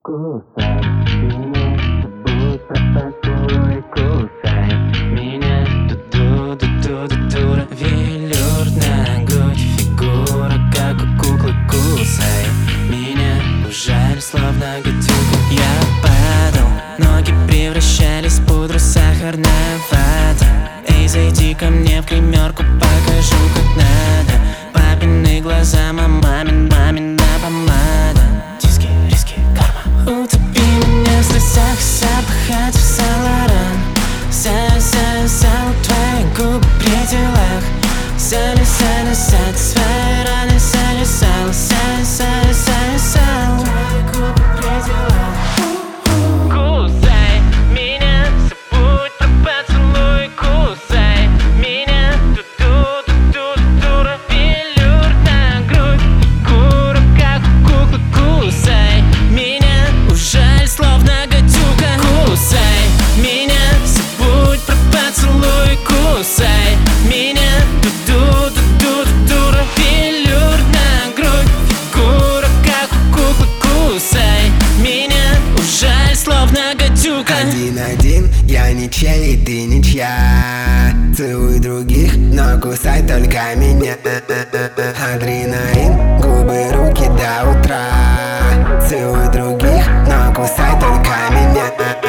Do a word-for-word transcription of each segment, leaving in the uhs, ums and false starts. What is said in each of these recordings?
Кусай меня, забудь про поцелуй. Кусай меня, ду-ду-ду-ду-ду-дура. Велюр на грудь, фигура, как у куклы. Кусай меня, жаль, словно гадюка. Я падал, ноги превращались в пудру, сахарная вата. Эй, зайди ко мне в гримерку, покажу, как надо. Папины глаза, мамин, мамина помада. Диски, риски, карма. Утопи меня в слезах, запахать в Сан-Лоран. Са-са-са, твои губы при делах. Салю-салю-салю, свои раны салю-салю. Салю-салю-салю, твои губы при делах. Кусай меня, забудь про поцелуй. Кусай меня, ду-ду-ду-ду-дура. Велюр на грудь, фигура, как у куклы. Кусай меня, ужаль, словно гадюка. Кусай меня, забудь про поцелуй. Кусай меня, ду-ду-ду-ду-дура. Велюр на грудь, фигура, как у куклы. Кусай меня, ужаль, словно гадюка. Один-один, я ничей, и ты ничья. Целуй других, но кусай только меня. Адреналин, губы, руки до утра. Целуй других, но кусай только меня.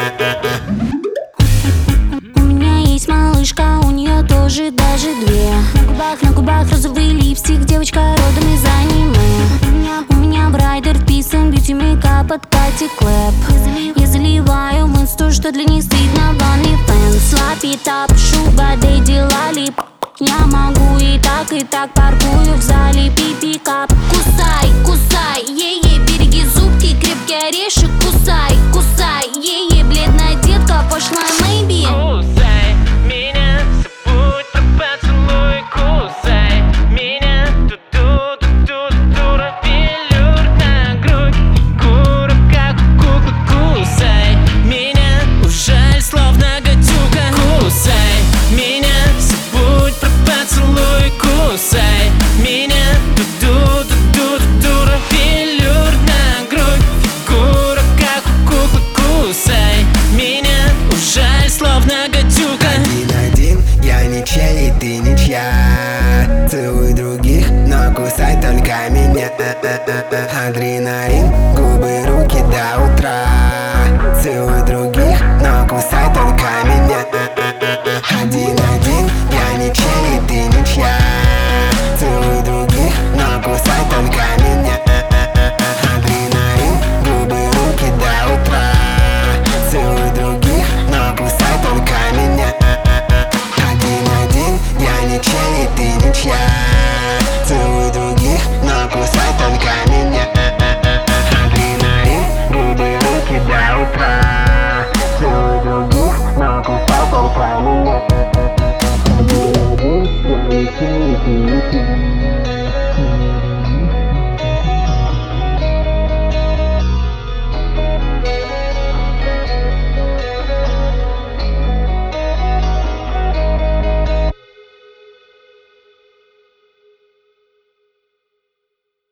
У меня есть малышка, у нее тоже даже две. На губах, на губах розовый липстик, девочка родом из аниме. У меня, у меня брайдер вписан, бьюти мейкап от Кати Клэп. Я заливаю в инсту, что для них стыдно в OnlyFans. Лапи-тап, шуга, дэдди, лалип. Я могу и так, и так, паркую в зале. Пипи-кап, кусай, кусай, е-е, береги зубки, крепкий орешек. Кусай, кусай, е-е, бледная детка, пошлая мэйби. Кусай меня, забудь про поцелуй. Кусай меня, ду-ду-ду-ду-дура. Велюр на грудь, фигура, как у куклы. Кусай меня, ужаль, словно гадюка. Кусай меня, забудь про поцелуй. Кусай меня, ду-ду-ду-ду-дура. Велюр на грудь, фигура, как у куклы. Кусай меня, ужаль, словно гадюка. Один-один, я ничей, и ты ничья. Целуй других, но кусай только меня. Адреналин, губы.